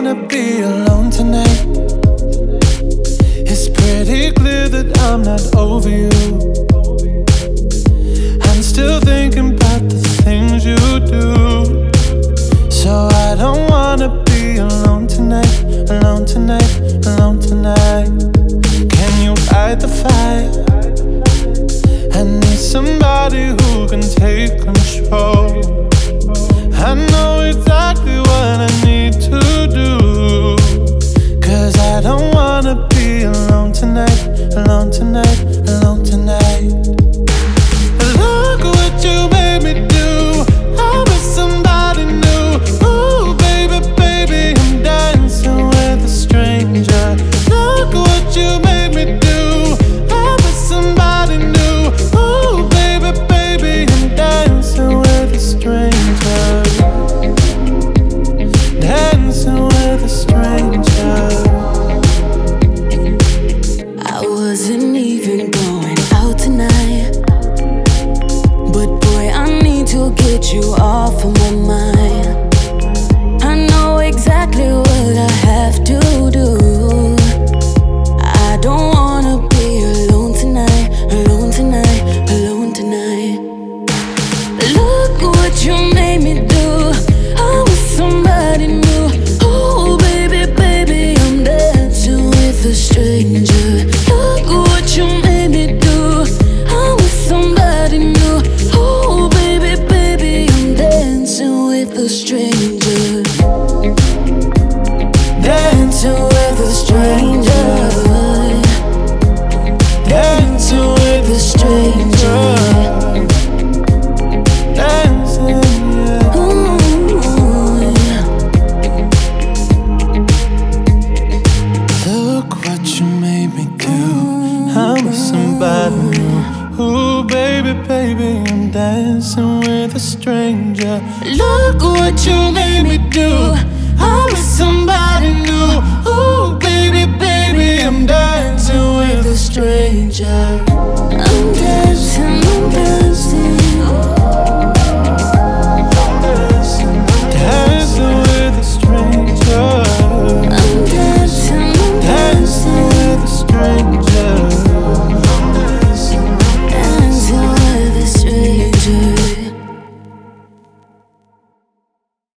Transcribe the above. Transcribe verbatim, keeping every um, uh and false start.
wanna be alone tonight. It's pretty clear that I'm not over you. I'm still thinking about the things you do. So I don't wanna be alone tonight, alone tonight, alone tonight. Can you fight the fire? I need somebody who can take control. I know exactly what I need to do, 'cause I don't wanna be alone tonight, alone tonight, alone tonight. Look what you made me do. I was somebody new. Ooh, baby, baby, I'm dancing with a stranger. Look what you made me do. I was somebody new. Ooh, baby, baby, I'm dancing with a stranger. Dancing with a stranger. I wasn't even going out tonight, but boy, I need to get you off of my mind. I know exactly what I have to do. I don't wanna be alone tonight, alone tonight, alone tonight. Look what you made me do. I was somebody new. Oh baby, baby, I'm dancing with a stranger. Look what you made me do. I was somebody new. Oh baby, baby, I'm dancing with a stranger. Dancing with a stranger. Dancing with a stranger. Dancing, yeah. Ooh, yeah. Look what you made me do. I'm with somebody new. Ooh, baby, baby, I'm dancing with a stranger. Look what you made me do. I'm with somebody new. Ooh, baby, baby, I'm dancing with a stranger.